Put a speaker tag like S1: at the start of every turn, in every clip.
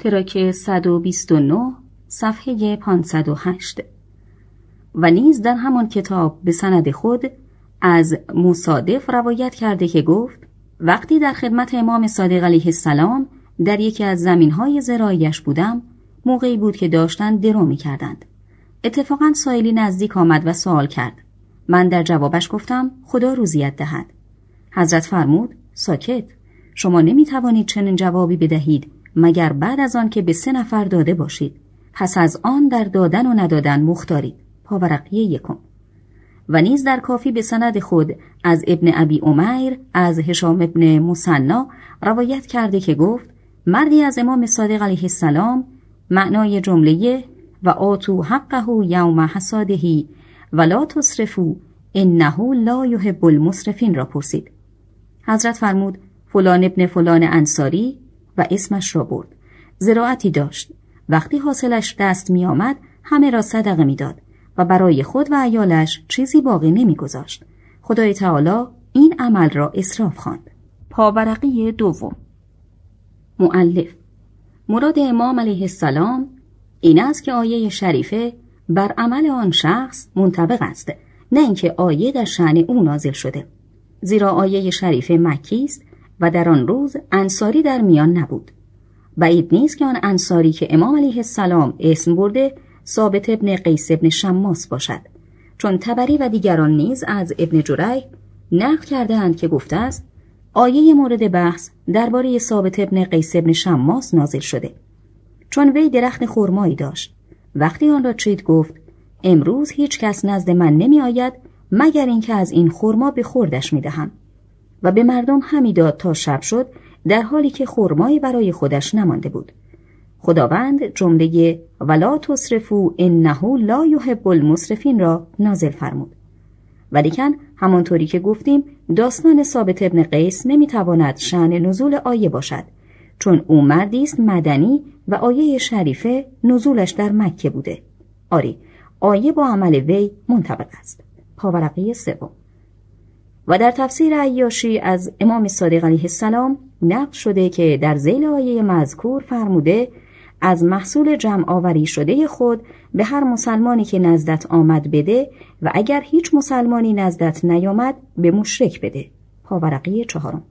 S1: تراک 129 صفحه 508. و نیز در همان کتاب به سند خود از مصادف روایت کرده که گفت وقتی در خدمت امام صادق علیه السلام در یکی از زمینهای زراعیش بودم، موقعی بود که داشتن درو می‌کردند. اتفاقاً سائلی نزدیک آمد و سوال کرد. من در جوابش گفتم خدا روزیت دهد. حضرت فرمود ساکت، شما نمی‌توانید چنین جوابی بدهید مگر بعد از آن که به 3 نفر داده باشید. پس از آن در دادن و ندادن مختارید. پاورقی 1. و نیز در کافی به سند خود از ابن ابی عمیر از هشام ابن مثنی روایت کرده که گفت مردی از امام صادق علیه السلام معنای جمله و آتو حقه یوم حصاده و لا تسرفوا انه لا یحب المسرفین را پرسید. حضرت فرمود فلان ابن فلان انصاری و اسمش را برد. زراعتی داشت. وقتی حاصلش دست می آمد همه را صدقه می داد و برای خود و عیالش چیزی باقی نمی گذاشت. خدای تعالی این عمل را اسراف خواند. پاورقی 2. مؤلف مراد امام علیه السلام این است که آیه شریفه بر عمل آن شخص منطبق است، نه اینکه آیه در شأن او نازل شده، زیرا آیه شریفه مکی است و در آن روز انصاری در میان نبود. بعید نیست که آن انصاری که امام علیه السلام اسم برده ثابت ابن قیس ابن شماس باشد، چون طبری و دیگران نیز از ابن جریح نقل کرده‌اند که گفته است آیه مورد بحث درباره ثابت ابن قیس ابن شماس نازل شده، چون وی درخت خرمایی داشت. وقتی آن را چید گفت امروز هیچ کس نزد من نمی آید مگر اینکه از این خرما به خوردش می دهم، و به مردم همی داد تا شب شد در حالی که خرمایی برای خودش نمانده بود. خداوند جمله ولا تسرفوا انه لا یحب المسرفین را نازل فرمود. ولیکن همانطوری که گفتیم داستان ثابت ابن قیس نمیتواند شأن نزول آیه باشد، چون او مردی است مدنی و آیه شریفه نزولش در مکه بوده. آری، آیه با عمل وی منطبق است. پاورقی 3. و در تفسیر عیاشی از امام صادق علیه السلام نقل شده که در ذیل آیه مذکور فرموده از محصول جمع آوری شده خود به هر مسلمانی که نزدت آمد بده و اگر هیچ مسلمانی نزدت نیامد به مشرک بده. پاورقی 4.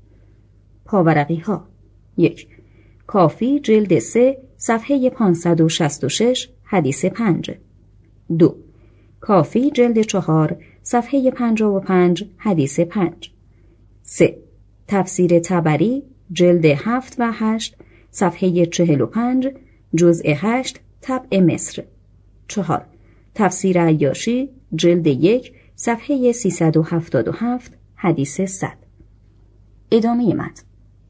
S1: پاورقی ها 1. کافی جلد 3 صفحه 566 حدیث 5. 2. کافی جلد 4 صفحه 55 حدیث 5. 3. تفسیر طبری جلد 7 و 8 صفحه 45 جزء 8 طبع مصر. 4. تفسیر عیاشی جلد 1 صفحه 377 حدیث 100. ادامه متن.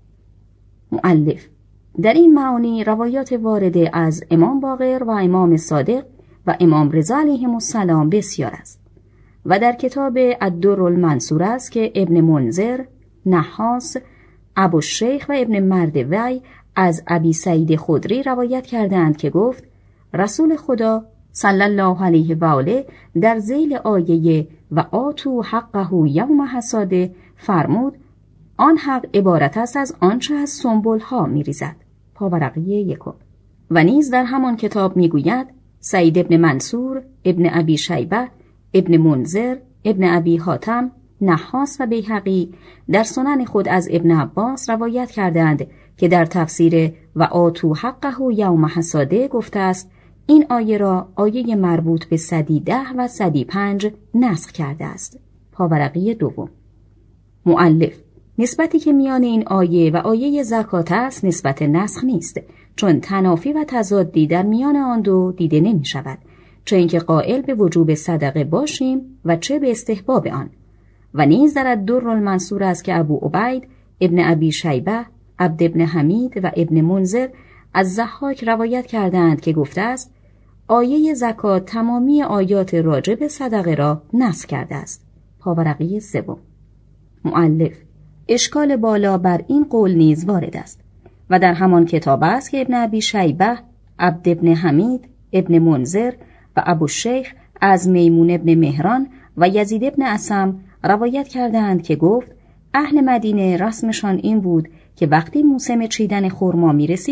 S1: مؤلف در این معانی روایات وارده از امام باقر و امام صادق و امام رضا علیهم السلام بسیار است و در کتاب الدر المنصور است که ابن منذر، نحاس، ابوالشیخ و ابن مردوی از ابی سعید خدری روایت کردند که گفت رسول خدا صلی الله علیه و آله در ذیل آیه و آتو حقه یوم حصاده فرمود آن حق عبارت است از آنچه از سنبل ها می ریزد. پاورقی 1. و نیز در همان کتاب می گوید سعید ابن منصور، ابن ابی شیبه، ابن منذر، ابن ابی حاتم، نحاس و بیهقی در سنن خود از ابن عباس روایت کردند که در تفسیر و آتو حقه یوم حصاده گفته است این آیه را آیه مربوط به صدی 10 و صدی 5 نسخ کرده است. پاورقی 2. مؤلف نسبتی که میان این آیه و آیه زکات است نسبت نسخ نیست، چون تنافی و تضادی در میان آن دو دیده نمی شود، چه اینکه قائل به وجوب صدقه باشیم و چه به استحباب آن. و نیز در الدر المنصور است که ابو عبید ابن ابی شیبه، عبد ابن حمید و ابن منذر از ضحاک روایت کردند که گفته است آیه زکات تمامی آیات راجب صدقه را نسخ کرده است. پاورقی 3. مؤلف اشکال بالا بر این قول نیز وارد است و در همان کتاب است که ابن ابی شیبه، عبد ابن حمید، ابن منذر و ابوالشیخ از میمون ابن مهران و یزید ابن اسم روایت کردند که گفت اهل مدینه رسمشان این بود که وقتی موسم چیدن خرما می رسید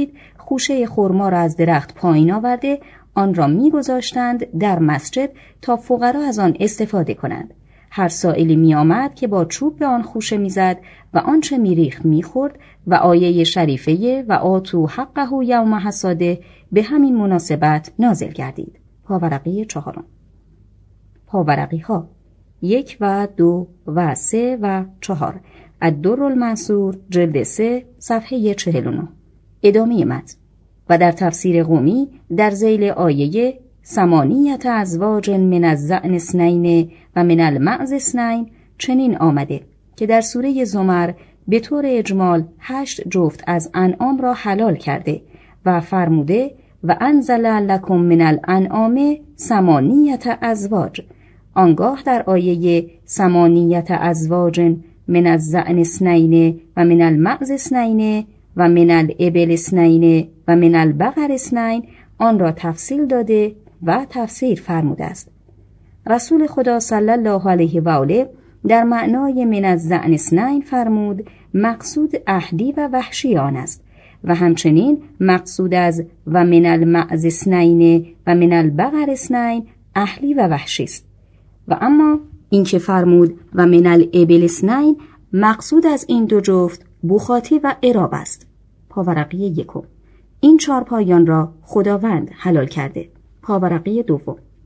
S1: خوشه خرما را از درخت پایین آورده آن را می‌گذاشتند در مسجد تا فقرا از آن استفاده کنند. هر سائلی می‌آمد که با چوب به آن خوشه می‌زد و آنچه می‌ریخت می‌خورد و آیه شریفه و آتوا حقه یوم حصاده به همین مناسبت نازل گردید. پاورقی 4. پاورقی ها 1 و 2 و 3 و 4. الدرالمنصور جلد 3 صفحه 49. ادامه متن. و در تفسیر قمی در ذیل آیه 8 ازواج من الضأن 2 و من المعز 2 چنین آمده که در سوره زمر به طور اجمال 8 جفت از انعام را حلال کرده و فرموده و انزل لکم من الانعام 8 ازواج. آنگاه در آیه 8 ازواج من الضأن 2 و من المعز 2 و من الابل 2 و من البقر 2 آن را تفصیل داده و تفسیر فرموده است. رسول خدا صلی الله علیه و آله در معنای من الضأن 2 فرمود مقصود اهلی و وحشی آن است و همچنین مقصود از و من المعز 2 و من البقر 2 اهلی و وحشی است. و اما این که فرمود و من الابل 2 مقصود از این 2 جفت بخاطی و عراب است. پاورقی 1. این 4 پایان را خداوند حلال کرده. پاورقی 2.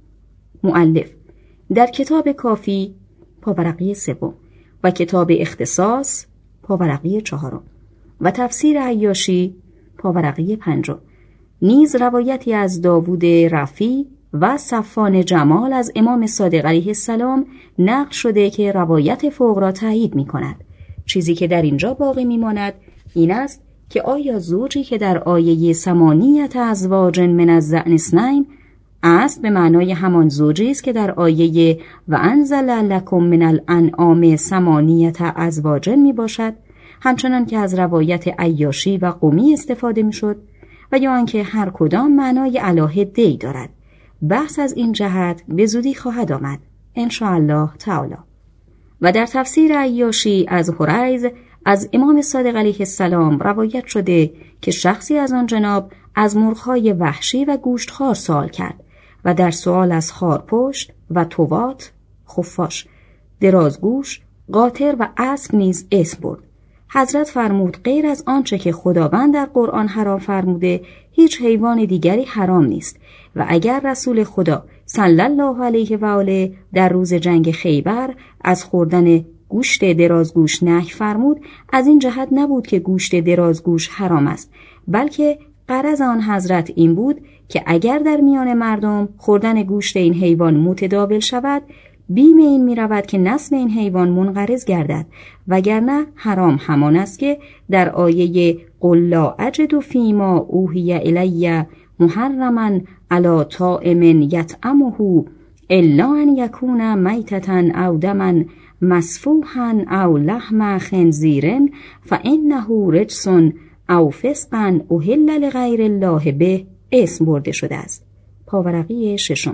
S1: مؤلف در کتاب کافی پاورقی 3 و کتاب اختصاص پاورقی 4 و تفسیر عیاشی پاورقی 5 نیز روایتی از داوود رفی و صفوان جمال از امام صادق علیه السلام نقل شده که روایت فوق را تایید می کند. چیزی که در اینجا باقی می ماند این است که آیا زوجی که در آیه 8 ازواج من الضأن 2 است به معنای همان زوجی است که در آیه و انزل لکم من الانعام 8 ازواج می باشد، همچنان که از روایت عیاشی و قمی استفاده می شد، و یا آنکه هر کدام معنای علاهده‌ای دارد. بحث از این جهت به زودی خواهد آمد ان شاء الله تعالی. و در تفسیر عیاشی از هریز از امام صادق علیه السلام روایت شده که شخصی از آن جناب از مرغ‌های وحشی و گوشتخوار سوال کرد و در سوال از خارپشت و توات، خفاش، درازگوش، قاطر و اسب نیز اسم برد. حضرت فرمود غیر از آنچه که خداوند در قرآن حرام فرموده هیچ حیوان دیگری حرام نیست و اگر رسول خدا صلی الله علیه و آله در روز جنگ خیبر از خوردن گوشت درازگوش نهی فرمود از این جهت نبود که گوشت درازگوش حرام است، بلکه غرض آن حضرت این بود که اگر در میان مردم خوردن گوشت این حیوان متداول شود بیم این می رود که نسل این حیوان منقرض گردد، وگرنه حرام همان است که در آیه قل لا اجد فیما اوحی الی محرما علی طاعم یطعمه الا ان یکون میتة او دما مسفوحا او لحم خنزیر فانه رجس او فسقا اهل لغیر الله به اسم برده شده است. پاورقی 6.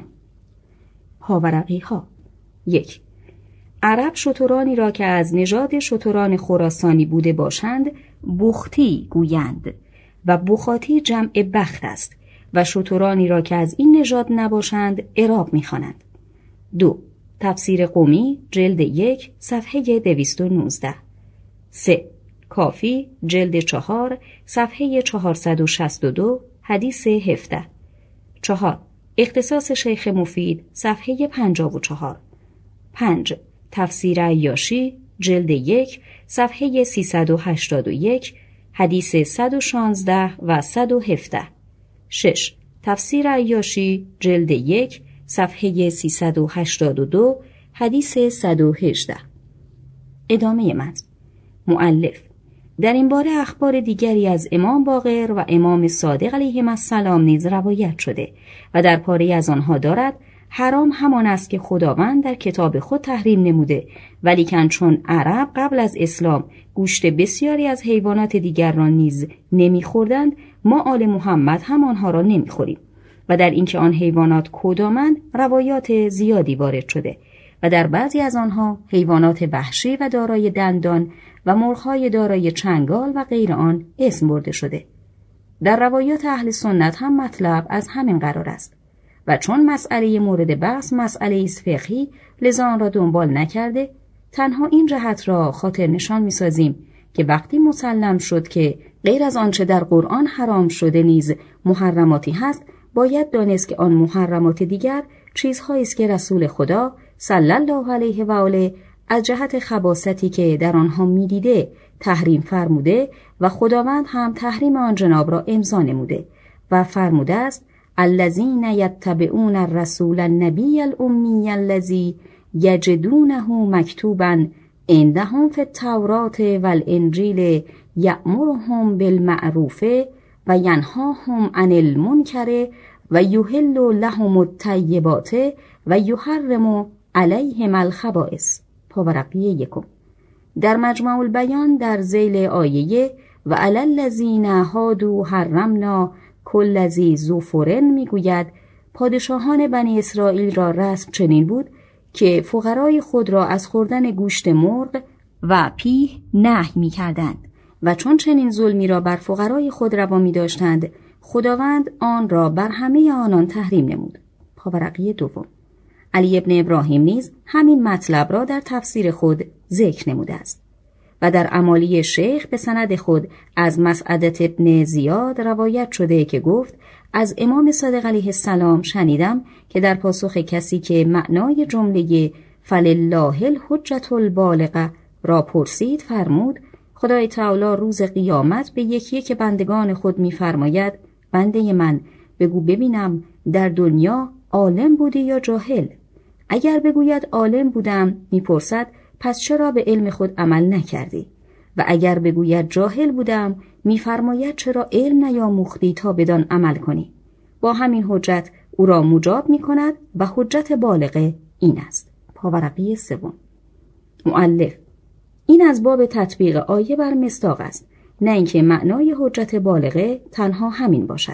S1: پاورقی ها 1. عرب شترانی را که از نژاد شتران خراسانی بوده باشند بختی گویند و بخاتی جمع بخت است و شترانی را که از این نژاد نباشند عراب می‌خوانند. 2. تفسیر قمی جلد 1 صفحه 219. 3. کافی جلد 4 صفحه 462 حدیث 17. 4. اختصاص شیخ مفید صفحه 54. 5. تفسیر عیاشی جلد 1 صفحه 381 حدیث 116 و 117. 6. تفسیر عیاشی جلد 1 صفحه 382 حدیث 118. ادامه متن. مؤلف در این باره اخبار دیگری از امام باقر و امام صادق علیهم السلام نیز روایت شده و در پاره از آنها دارد حرام همان است که خداوند در کتاب خود تحریم نموده، ولیکن چون عرب قبل از اسلام گوشت بسیاری از حیوانات دیگر را نیز نمیخوردند، ما آل محمد هم آنها را نمیخوریم و در اینکه آن حیوانات کدامند روایات زیادی وارد شده و در بعضی از آنها حیوانات وحشی و دارای دندان و مرغ‌های دارای چنگال و غیر آن اسم برده شده. در روایات اهل سنت هم مطلب از همین قرار است و چون مسئله مورد بحث مسئله است فقهی، لذا آن را دنبال نکرده تنها این جهت را خاطر نشان می‌سازیم که وقتی مسلم شد که غیر از آنچه در قرآن حرام شده نیز محرماتی هست، باید دانست که آن محرمات دیگر چیزهایی است که رسول خدا صلی الله علیه و آله از جهت خباثتی که در آنها می‌دیده تحریم فرموده و خداوند هم تحریم آن جناب را امضا نموده و فرموده است الذین یتبعون الرسول النبی الامی الذی یجدونه مکتوبا عندهم فی التوراة والانجیل یأمرهم بالمعروف و ینهاهم عن المنکر و یحل لهم الطیبات و یحرم علیهم الخبائث. پاورقی 1. در مجمع البیان در ذیل آیه و علی الذین هادوا حرمنا کل ذی ظفر میگوید پادشاهان بنی اسرائیل را رسم چنین بود که فقرای خود را از خوردن گوشت مرغ و پیه نهی می‌کردند و چون چنین ظلمی را بر فقرای خود روا می‌داشتند خداوند آن را بر همه آنان تحریم نمود. پاورقی 2. علی ابن ابراهیم نیز همین مطلب را در تفسیر خود ذکر نموده است و در امالی شیخ به سند خود از مسعدة ابن زیاد روایت شده که گفت از امام صادق علیه السلام شنیدم که در پاسخ کسی که معنای جمله فلله الحجة البالغه را پرسید فرمود خدای تعالی روز قیامت به یکی که بندگان خود می‌فرماید بنده من بگو ببینم در دنیا عالم بودی یا جاهل؟ اگر بگوید عالم بودم میپرسد پس چرا به علم خود عمل نکردی؟ و اگر بگوید جاهل بودم میفرماید چرا علم نیاموختی تا بدان عمل کنی؟ با همین حجت او را مجاب میکند و حجت بالغه این است. پاورقی 3. مؤلف این از باب تطبیق آیه بر مصداق است، نه اینکه معنای حجت بالغه تنها همین باشد.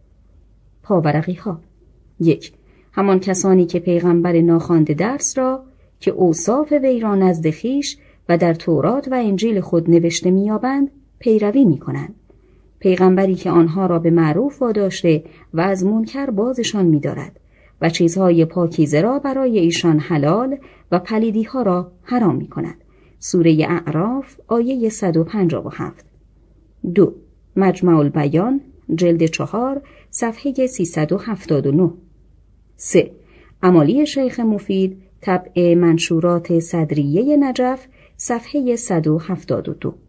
S1: پاورقی ها 1. همان کسانی که پیغمبر ناخوانده درس را که اوصاف وی را نزد خویش و در تورات و انجیل خود نوشته می‌یابند پیروی می‌کنند. پیغمبری که آنها را به معروف واداشته و از منکر بازشان می‌دارد و چیزهای پاکیزه را برای ایشان حلال و پلیدی‌ها را حرام می‌کند. سوره اعراف آیه 157. 2. مجمع البیان جلد 4 صفحه 379. 3. امالی شیخ مفید طبع منشورات صدریه نجف صفحه 172.